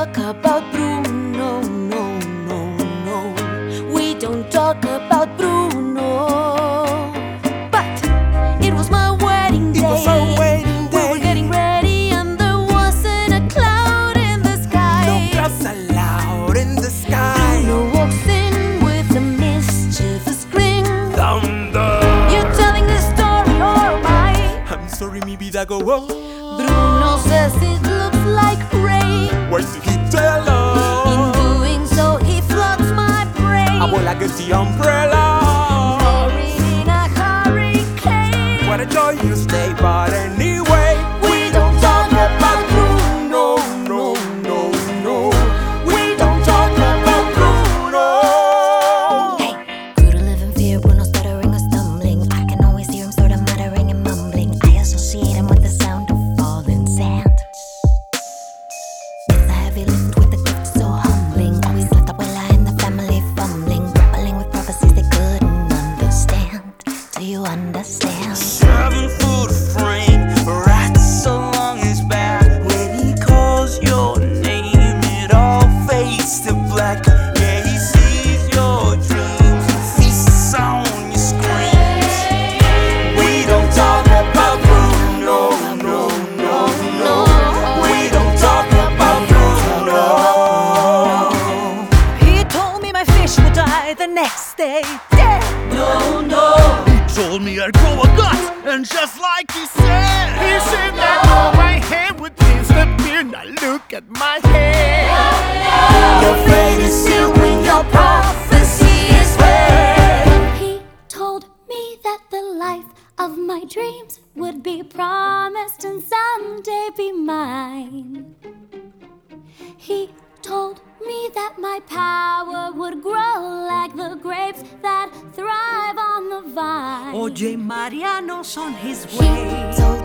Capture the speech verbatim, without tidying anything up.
talk about Bruno, no, no, no. We don't talk about Bruno. But it was my wedding day. It was our wedding day. We were getting ready and there wasn't a cloud in the sky. No clouds allowed in the sky. Bruno walks in with a mischievous grin. Thunder. You're telling this story or am I? I'm sorry, mi vida go on. Bruno says it looks like rain. Why did he tell us? In doing so, he floods my brain. I will like the umbrella. Buried in a hurricane. What a joyous day, but anyway, We don't talk about Bruno, no, no, no. We don't talk about Bruno. Hey, grew to live in fear, Bruno stuttering or stumbling. I can always hear him sort of muttering and mumbling. I associate him with the sound of falling sand. It's a heavy lift with a gift so humbling. Always left Abuela and the family fumbling, grappling with prophecies they couldn't understand. Do you understand? Seven foot frame, right so long his back. When he calls your name, it all fades to black. Yeah, he sees your dreams, feasts on your screams. We don't talk about Bruno, no, no, no. We don't talk about Bruno. He told me my fish would die the next day. Dead. No, no. Told me I'd grow a gut, and just like he said, he said that all my hair would disappear. Now look at my hair. Your fate is sealed when your prophecy is read. He told me that the life of my dreams would be promised and someday be mine. He told me that my power would grow like the grapes that thrive on the vine. Oye, Mariano's on his He way. told